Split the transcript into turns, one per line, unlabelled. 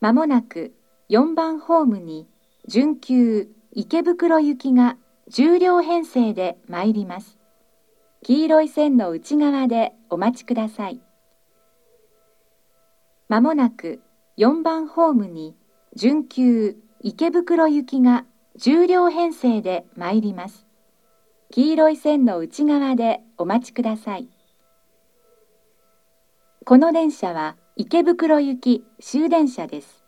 まもなく4番ホームに準急池袋行きが10両編成で参ります。黄色い線の内側でお待ちください。まもなく4番ホームに準急池袋行きが10両編成で参ります。黄色い線の内側でお待ちください。この電車は池袋行き終電車です。